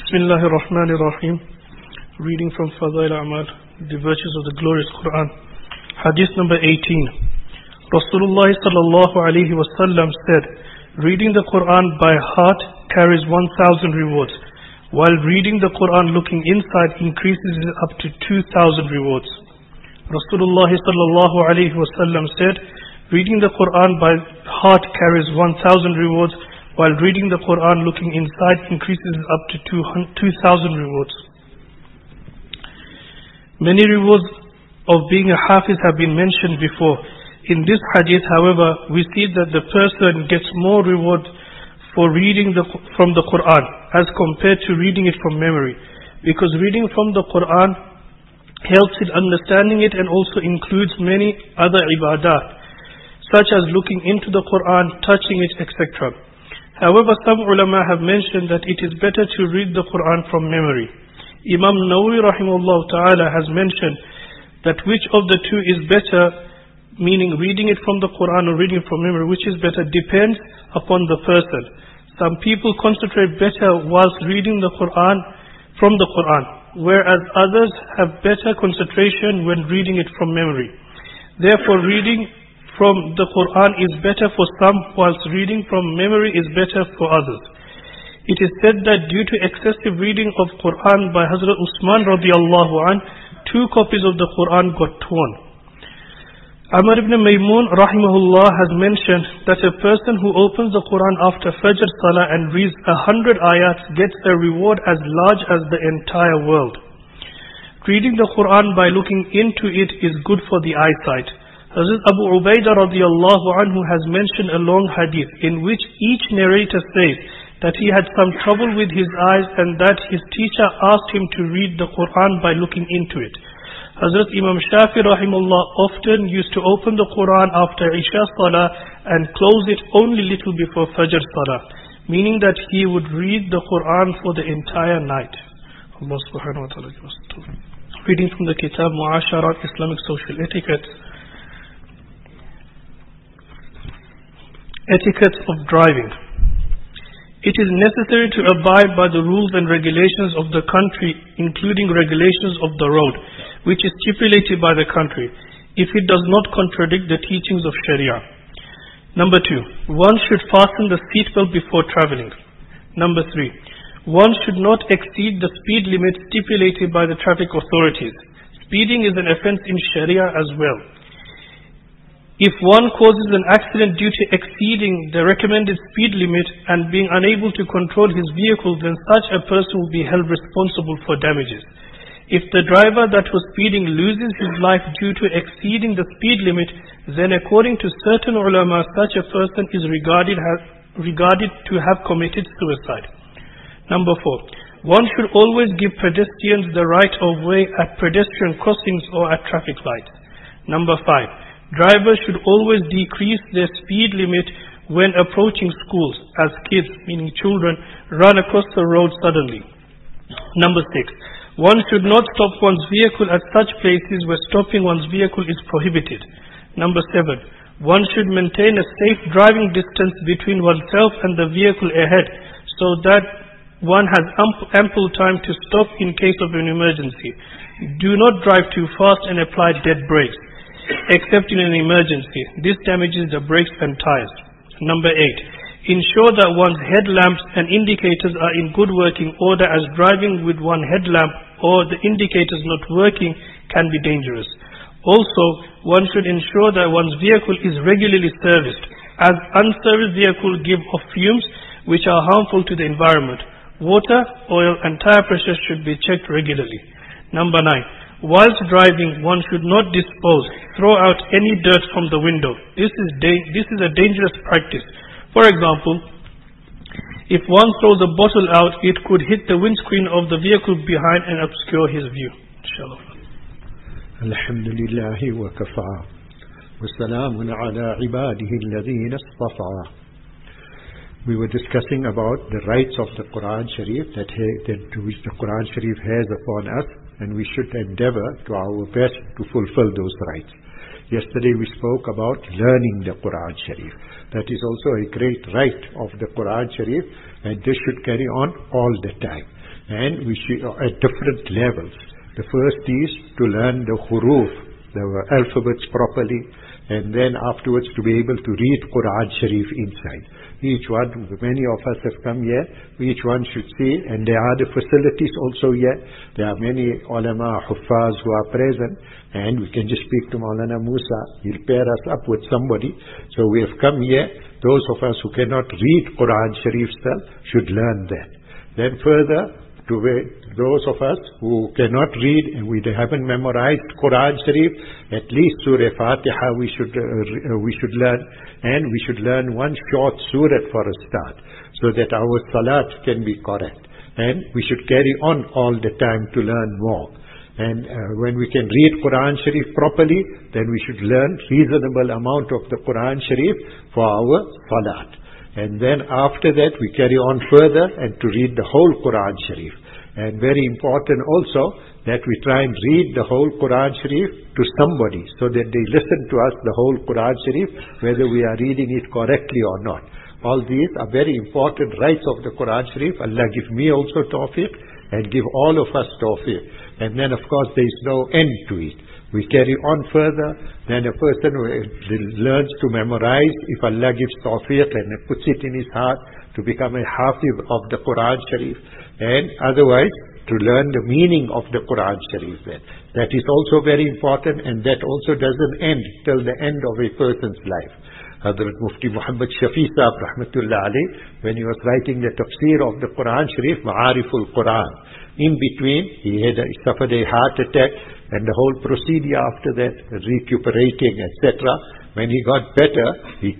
Bismillahir Rahmanir Rahim. Reading from Fadail Amal, the virtues of the glorious Quran. Hadith number 18. Rasulullah sallallahu alaihi wasallam said, reading the Quran by heart carries 1,000 rewards, while reading the Quran looking inside increases it up to 2,000 rewards. Rasulullah sallallahu alaihi wasallam said, reading the Quran by heart carries 1,000 rewards, while reading the Quran looking inside increases up to 2,000 rewards. Many rewards of being a hafiz have been mentioned before. In this hadith, however, we see that the person gets more reward for reading from the Quran as compared to reading it from memory, because reading from the Quran helps in understanding it and also includes many other ibadat, such as looking into the Quran, touching it, etc. However, some ulama have mentioned that it is better to read the Quran from memory. Imam Nawawi rahimahullah ta'ala has mentioned that which of the two is better, meaning reading it from the Quran or reading it from memory, which is better depends upon the person. Some people concentrate better whilst reading the Quran from the Quran, whereas others have better concentration when reading it from memory. Therefore, reading from the Quran is better for some, whilst reading from memory is better for others. It is said that due to excessive reading of Quran by Hazrat Usman radiallahu anh, 2 copies of the Quran got torn. Amr ibn Maymun rahimahullah has mentioned that a person who opens the Quran after Fajr Salah and reads 100 ayats gets a reward as large as the entire world. Reading the Quran by looking into it is good for the eyesight. Hazrat Abu Ubaidah radiallahu anhu has mentioned a long hadith in which each narrator says that he had some trouble with his eyes and that his teacher asked him to read the Quran by looking into it. Hazrat Imam Shafi rahimullah often used to open the Quran after Isha Salah and close it only little before Fajr Salah, meaning that he would read the Quran for the entire night. Allah subhanahu wa ta'ala. Reading from the Kitab Mu'asharat, Islamic Social Etiquette. Etiquette of driving. It is necessary to abide by the rules and regulations of the country, including regulations of the road, which is stipulated by the country, if it does not contradict the teachings of Sharia. Number 2, one should fasten the seatbelt before traveling. Number 3, one should not exceed the speed limit stipulated by the traffic authorities. Speeding is an offense in Sharia as well. If one causes an accident due to exceeding the recommended speed limit and being unable to control his vehicle, then such a person will be held responsible for damages. If the driver that was speeding loses his life due to exceeding the speed limit, then according to certain ulama, such a person is regarded to have committed suicide. Number 4, one should always give pedestrians the right of way at pedestrian crossings or at traffic lights. Number 5, drivers should always decrease their speed limit when approaching schools, as kids, meaning children, run across the road suddenly. Number 6, one should not stop one's vehicle at such places where stopping one's vehicle is prohibited. Number 7, one should maintain a safe driving distance between oneself and the vehicle ahead, so that one has ample time to stop in case of an emergency. Do not drive too fast and apply dead brakes, except in an emergency. This damages the brakes and tires. Number 8, ensure that one's headlamps and indicators are in good working order, as driving with one headlamp or the indicators not working can be dangerous. Also, one should ensure that one's vehicle is regularly serviced, as unserviced vehicles give off fumes which are harmful to the environment. Water, oil and tire pressure should be checked regularly. Number 9, whilst driving, one should not throw out any dirt from the window. This is a dangerous practice. For example, if one throws a bottle out, it could hit the windscreen of the vehicle behind and obscure his view. Inshallah. Alhamdulillah wa kafa. Wa salamun ala ibadihi alladhina istafa. We were discussing about the rights of the Quran Sharif which the Quran Sharif has upon us, and we should endeavor to our best to fulfill those rights. Yesterday we spoke about learning the Quran Sharif. That is also a great right of the Quran Sharif, and this should carry on all the time. and we should, at different levels. The first is to learn the huruf, the alphabets properly, and then afterwards to be able to read Quran Sharif inside. Each one, many of us have come here, each one should see, and there are the facilities also here. There are many ulama, huffaz who are present, and we can just speak to Maulana Musa. He'll pair us up with somebody. So we have come here. Those of us who cannot read Quran Sharif should learn that. Then further, to those of us who cannot read and we haven't memorized Quran Sharif, at least Surah Fatiha we should learn, and we should learn one short surah for a start, so that our salat can be correct. And we should carry on all the time to learn more. And when we can read Quran Sharif properly, then we should learn reasonable amount of the Quran Sharif for our salat. And then after that we carry on further and to read the whole Quran Sharif. And very important also that we try and read the whole Quran Sharif to somebody, so that they listen to us the whole Quran Sharif, whether we are reading it correctly or not. All these are very important rights of the Quran Sharif. Allah give me also tawfiq and give all of us tawfiq. And then of course there is no end to it. We carry on further, then a person learns to memorize, if Allah gives tawfiq and puts it in his heart, to become a hafiz of the Quran Sharif, and otherwise to learn the meaning of the Quran Sharif then. That is also very important, and that also doesn't end till the end of a person's life. Hazrat Mufti Muhammad Shafi Sahab Rahmatullah alayh, when he was writing the tafsir of the Quran Sharif, Ma'ariful Quran, in between he suffered a heart attack, and the whole procedure after that, recuperating, etc. When he got better, he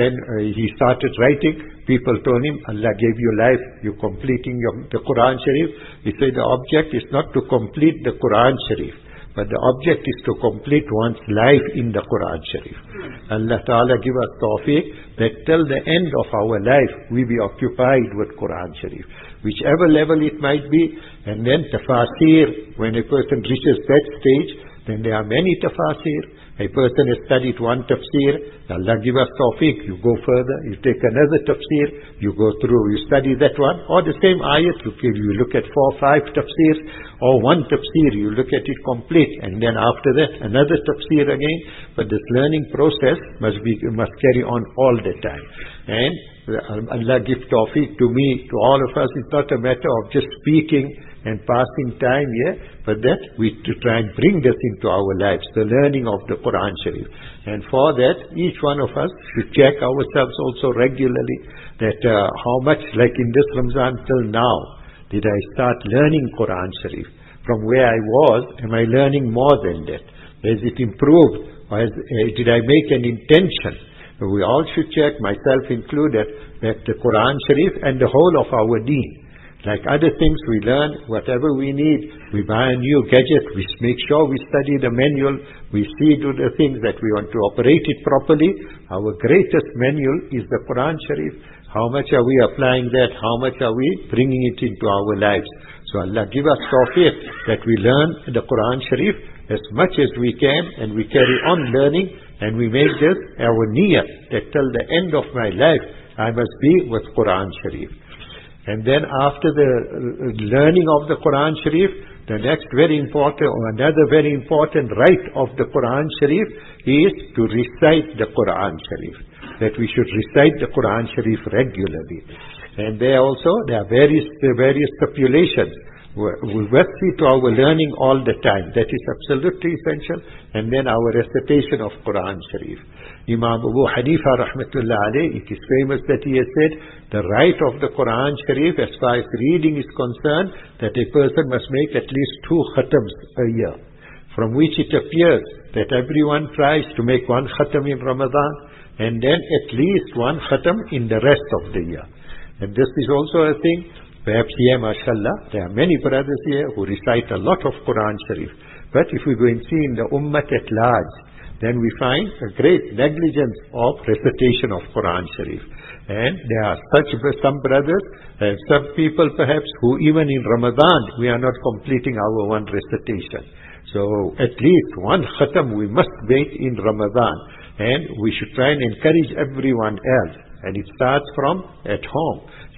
started writing. People told him, Allah gave you life, you're completing the Quran Sharif. He said the object is not to complete the Quran Sharif, but the object is to complete one's life in the Quran Sharif. Allah Ta'ala give us tawfiq that till the end of our life we be occupied with Quran Sharif, whichever level it might be. And then tafasir, when a person reaches that stage, then there are many tafasir. A person has studied one tafsir, Allah give us tawfiq, you go further, you take another tafsir, you go through, you study that one, or the same ayat, you look at 4 or 5 tafsirs, or one tafsir, you look at it complete, and then after that another tafsir again. But this learning process must carry on all the time. And Allah give tawfiq to me, to all of us. It's not a matter of just speaking and passing time here, but that we to try and bring this into our lives, the learning of the Quran Sharif. And for that, each one of us should check ourselves also regularly, that how much, like in this Ramzan till now, did I start learning Quran Sharif? From where I was, am I learning more than that? Has it improved? Or did I make an intention? We all should check, myself included, that the Quran Sharif and the whole of our deen. Like other things we learn, whatever we need, we buy a new gadget, we make sure we study the manual, we see to the things that we want to operate it properly. Our greatest manual is the Quran Sharif. How much are we applying that? How much are we bringing it into our lives? So Allah give us tawfiq that we learn the Quran Sharif as much as we can, and we carry on learning, and we make this our niyyah, that till the end of my life I must be with Quran Sharif. And then after the learning of the Quran Sharif, the next very important, or another very important right of the Quran Sharif is to recite the Quran Sharif. That we should recite the Quran Sharif regularly. And there are various stipulations. We must see to our learning all the time. That is absolutely essential. And then our recitation of Quran Sharif. Imam Abu Hanifa Rahmatullah alayh, it is famous that he has said, the right of the Quran Sharif as far as reading is concerned, that a person must make at least 2 khatams a year. From which it appears that everyone tries to make 1 khatam in Ramadan, and then at least 1 khatam in the rest of the year. And this is also a thing. Perhaps here, mashallah, there are many brothers here who recite a lot of Quran Sharif. But if we go and see in the ummah at large, then we find a great negligence of recitation of Quran Sharif. And there are some brothers and some people perhaps who even in Ramadan we are not completing our 1 recitation. So at least 1 khatam we must make in Ramadan, and we should try and encourage everyone else. And it starts from at home.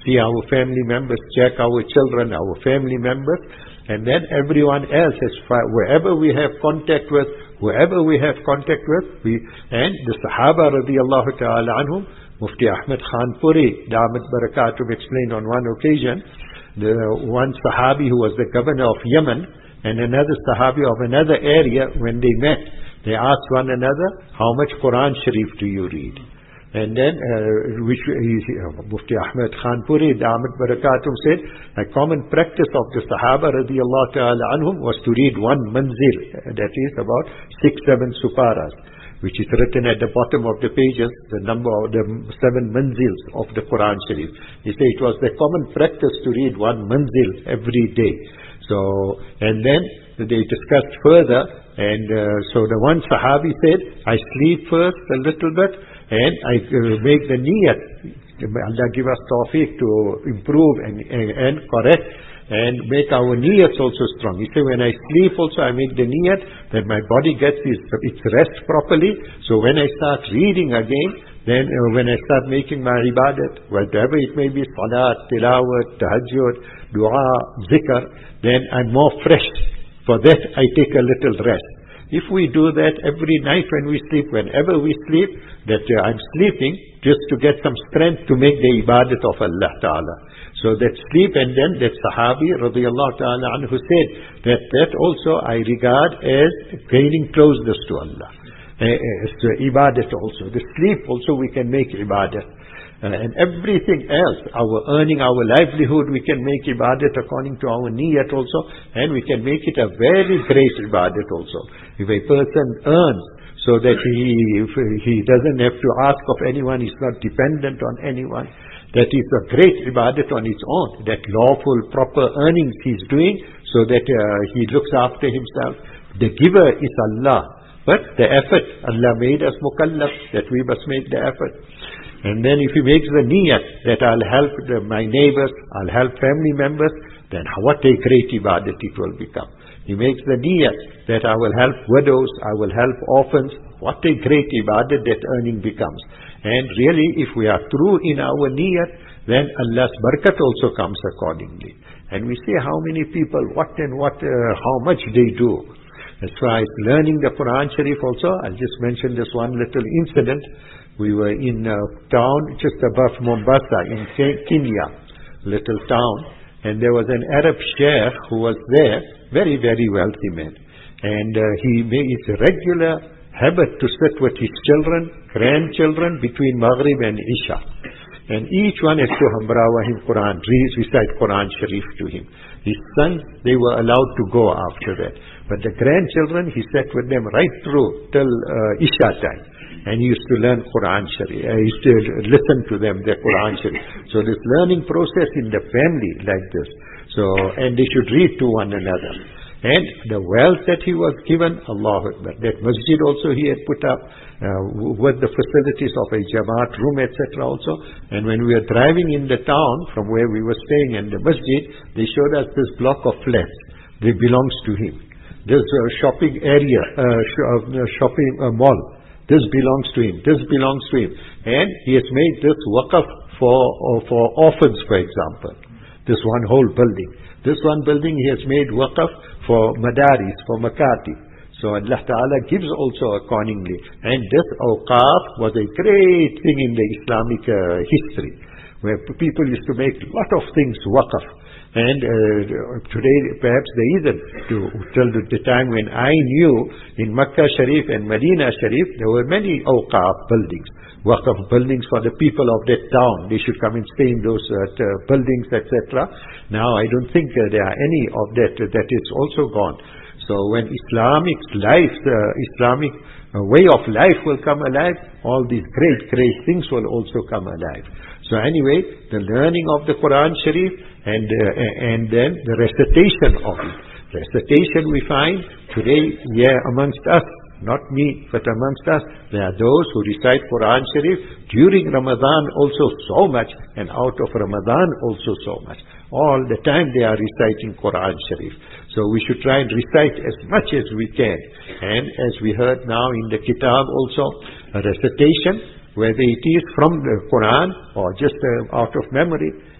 see our family members, check our children, our family members, and then everyone else, wherever we have contact with, and the Sahaba radiallahu ta'ala anhum, Mufti Ahmed Khan Puri, Damat Barakatum, explained on one occasion, the one Sahabi who was the governor of Yemen, and another Sahabi of another area, when they met, they asked one another, how much Quran Sharif do you read? And then, Mufti Ahmed Khan Puri, Damat Barakatum, said, a common practice of the Sahaba radiallahu ta'ala anhum was to read one manzil, that is about 6-7 suparas, which is written at the bottom of the pages, the number of the 7 manzils of the Quran Sharif. He said it was the common practice to read one manzil every day. So, and then they discussed further, and so the one Sahabi said, I sleep first a little bit, and I make the niyat. Allah give us tawfiq to improve and correct and make our niyats also strong. He said, when I sleep also I make the niyat that my body gets its rest properly. So when I start reading again, then when I start making my ibadat, whatever it may be, salat, tilawat, tahajjud, dua, zikr, then I'm more fresh. For that I take a little rest. If we do that every night when we sleep, whenever we sleep, that I'm sleeping just to get some strength to make the ibadat of Allah Ta'ala. So that sleep, and then that Sahabi radiallahu ta'ala anhu said that also I regard as gaining closeness to Allah. So ibadat also. The sleep also we can make ibadat. And everything else, our earning, our livelihood, we can make ibadat according to our niyat also, and we can make it a very great ibadat also. If a person earns so that he doesn't have to ask of anyone, he's not dependent on anyone, that is a great ibadat on its own, that lawful, proper earnings he's doing, so that he looks after himself. The giver is Allah, but the effort, Allah made us mukallaf, that we must make the effort. And then if he makes the niyat that I'll help my neighbors, I'll help family members, then what a great ibadat it will become. He makes the niyat that I will help widows, I will help orphans, what a great ibadat that earning becomes. And really, if we are true in our niyat, then Allah's barakat also comes accordingly. And we see how many people, how much they do. As far as learning the Quran Sharif also, I'll just mention this one little incident. We were in a town just above Mombasa in Kenya, little town, and there was an Arab sheikh who was there, very, very wealthy man. And he made it a regular habit to sit with his children, grandchildren, between Maghrib and Isha. And each one has to hambrawa him Quran, recite Quran Sharif to him. His sons, they were allowed to go after that. But the grandchildren, he sat with them right through till Isha time. And he used to learn Quran Sharif. He used to listen to them, the Quran Sharif. So this learning process in the family like this. So, and they should read to one another. And the wealth that he was given, Allahu Akbar. That masjid also he had put up with the facilities of a Jamaat room, etc. also. And when we were driving in the town from where we were staying in the masjid, they showed us this block of flats. It belongs to him. This shopping area, shopping mall. This belongs to him. This belongs to him. And he has made this waqf for orphans, for example. This one whole building. This one building he has made waqf for madaris, for makati. So Allah Ta'ala gives also accordingly. And this awqaf was a great thing in the Islamic history, where people used to make a lot of things waqf. And today perhaps there isn't. Till the time when I knew, in Makkah Sharif and Medina Sharif, there were many awqaf buildings, waqf buildings for the people of that town. They should come and stay in those buildings, etc. Now I don't think there are any of that is also gone. So when Islamic life, Islamic way of life will come alive, all these great, great things will also come alive. So anyway, the learning of the Quran Sharif and then the recitation of it. Recitation we find today, amongst us, not me, but amongst us, there are those who recite Quran Sharif during Ramadan also so much, and out of Ramadan also so much. All the time they are reciting Quran Sharif. So we should try and recite as much as we can. And as we heard now in the Kitab also, a recitation, whether it is from the Quran or just out of memory,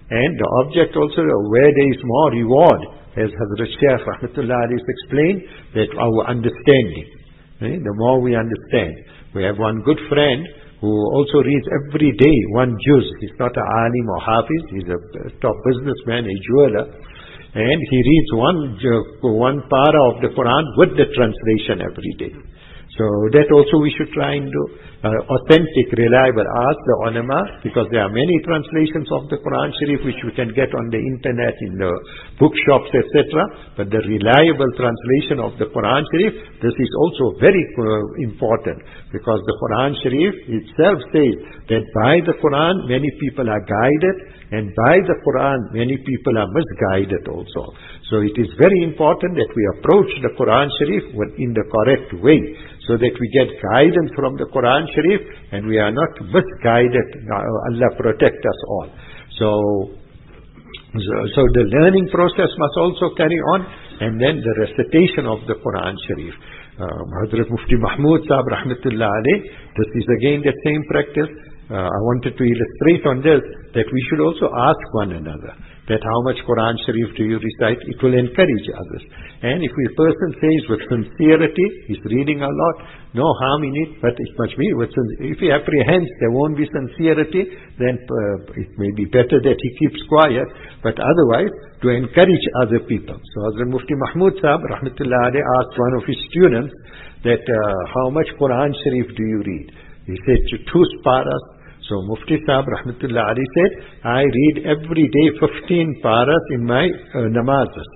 And the object also, where there is more reward, as Hazrat Shaykh Rahmatullah Alayhi explained, that our understanding. The more we understand. We have one good friend who also reads every day one juz. He's not an alim or hafiz, he's a top businessman, a jeweler. And he reads one para of the Quran with the translation every day. So that also we should try and do. Authentic, reliable. Ask the ulama, because there are many translations of the Quran Sharif which we can get on the internet, in the bookshops, etc. But the reliable translation of the Quran Sharif, this is also very important, because the Quran Sharif itself says that by the Quran many people are guided, and by the Quran many people are misguided also. So it is very important that we approach the Quran Sharif in the correct way, so that we get guidance from the Quran Sharif and we are not misguided. Allah protect us all. So the learning process must also carry on, and then the recitation of the Quran Sharif. Hazrat Mufti Mahmud Sahib Rahmatullah Alayh, this is again the same practice. I wanted to illustrate on this, that we should also ask one another that how much Quran Sharif do you recite? It will encourage others. And if a person says with sincerity, he's reading a lot, no harm in it, but it must be with sincerity. If he apprehends there won't be sincerity, then it may be better that he keeps quiet, but otherwise to encourage other people. So Hazrat Mufti Mahmud Sahib Rahmatullah Alayh asked one of his students that how much Quran Sharif do you read? He said 2 paras. So Mufti Sahib Rahmatullah Alayhi said, I read every day 15 paras in my namazes.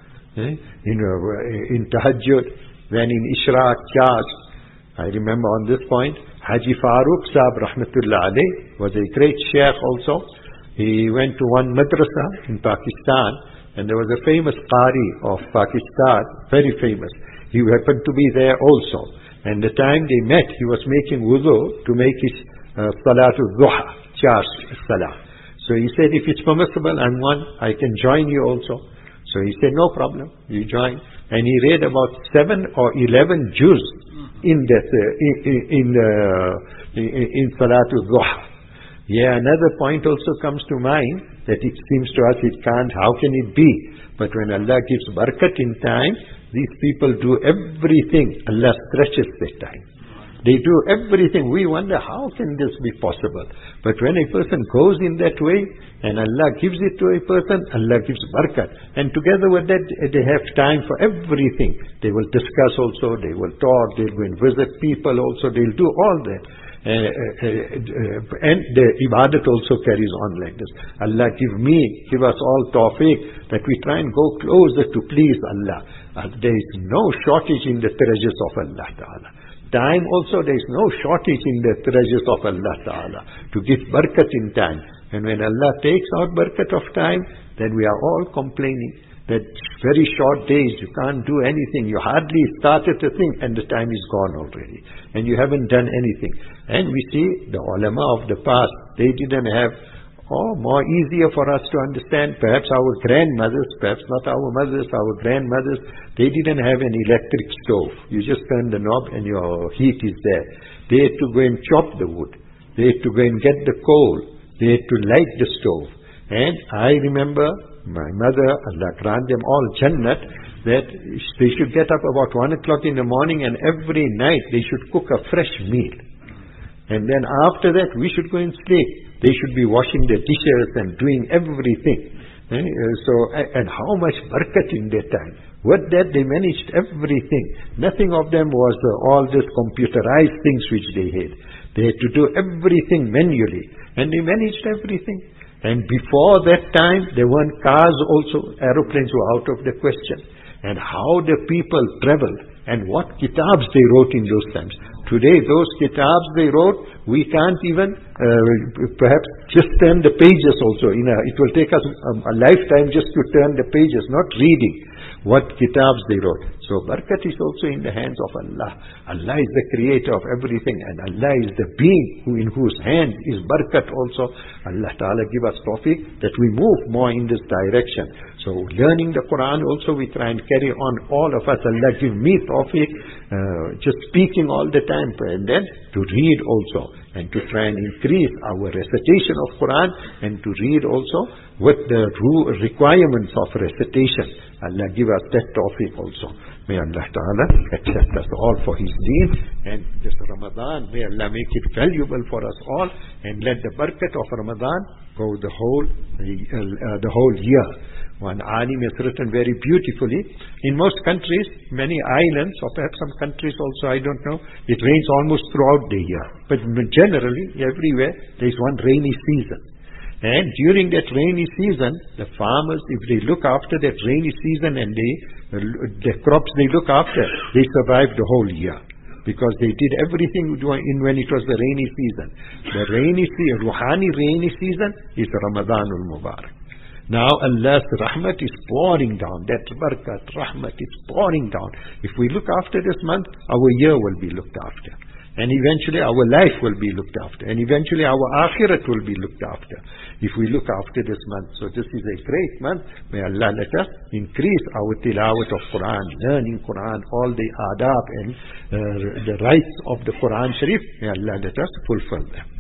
In Tahajjud, then in Ishraq, Chas. I remember on this point, Haji Farooq Sahib Rahmatullah Alayhi was a great sheikh also. He went to one madrasa in Pakistan, and there was a famous Qari of Pakistan, very famous. He happened to be there also. And the time they met, he was making wudu to make his Salatul Duha, charge Salah. So he said, if it's permissible, I'm one, I can join you also. So he said, no problem, you join. And he read about 7 or 11 juz in that in Salatul Duha. Yeah, another point also comes to mind, that it seems to us it can't, how can it be? But when Allah gives barakat in time, these people do everything. Allah stretches their time. They do everything. We wonder, how can this be possible? But when a person goes in that way, and Allah gives it to a person, Allah gives barakat. And together with that, they have time for everything. They will discuss also, they will talk, they'll go and visit people also, they'll do all that. And the ibadat also carries on like this. Allah give us all tawfiq, that we try and go closer to please Allah. There is no shortage in the treasures of Allah Ta'ala. Time also, there is no shortage in the treasures of Allah Ta'ala to give barakat in time. And when Allah takes out barakat of time, then we are all complaining that very short days, you can't do anything. You hardly started a thing and the time is gone already. And you haven't done anything. And we see the ulama of the past, they didn't have, more easier for us to understand. Perhaps our grandmothers, perhaps not our mothers, our grandmothers, they didn't have an electric stove. You just turn the knob and your heat is there. They had to go and chop the wood. They had to go and get the coal. They had to light the stove. And I remember my mother, Allah grant them all Jannat, that they should get up about 1 o'clock in the morning, and every night they should cook a fresh meal. And then after that we should go and sleep. They should be washing the dishes and doing everything. And how much barakat in their time. With that they managed everything. Nothing of them was all this computerized things which they had. They had to do everything manually. And they managed everything. And before that time, there weren't cars also. Aeroplanes were out of the question. And how the people traveled and what kitabs they wrote in those times. Today, those kitabs they wrote, we can't even perhaps just turn the pages also. It will take us a lifetime just to turn the pages, not reading what kitabs they wrote. So barakat is also in the hands of Allah. Allah is the creator of everything, and Allah is the being in whose hand is barakat also. Allah Ta'ala give us tawfiq that we move more in this direction. So learning the Quran also we try and carry on, all of us. Allah give me tawfiq, just speaking all the time, and then to read also. and to try and increase our recitation of Quran, and to read also with the requirements of recitation. Allah give us that tawfiq also. May Allah Ta'ala accept us all for His deen, and this Ramadan, may Allah make it valuable for us all, and let the barakat of Ramadan go the whole year. One alim has written very beautifully, in most countries, many islands, or perhaps some countries also, I don't know, it rains almost throughout the year. But generally, everywhere, there is one rainy season. And during that rainy season, the farmers, if they look after that rainy season and the crops they look after, they survive the whole year. Because they did everything when it was the rainy season. The rainy season, Ruhani rainy season, is Ramadanul Mubarak. Now Allah's rahmat is pouring down. That barakat, rahmat is pouring down. If we look after this month, our year will be looked after. And eventually our life will be looked after. And eventually our akhirat will be looked after, if we look after this month. So this is a great month. May Allah let us increase our tilawat of Quran, learning Quran, all the adab and the rights of the Quran Sharif. May Allah let us fulfill them.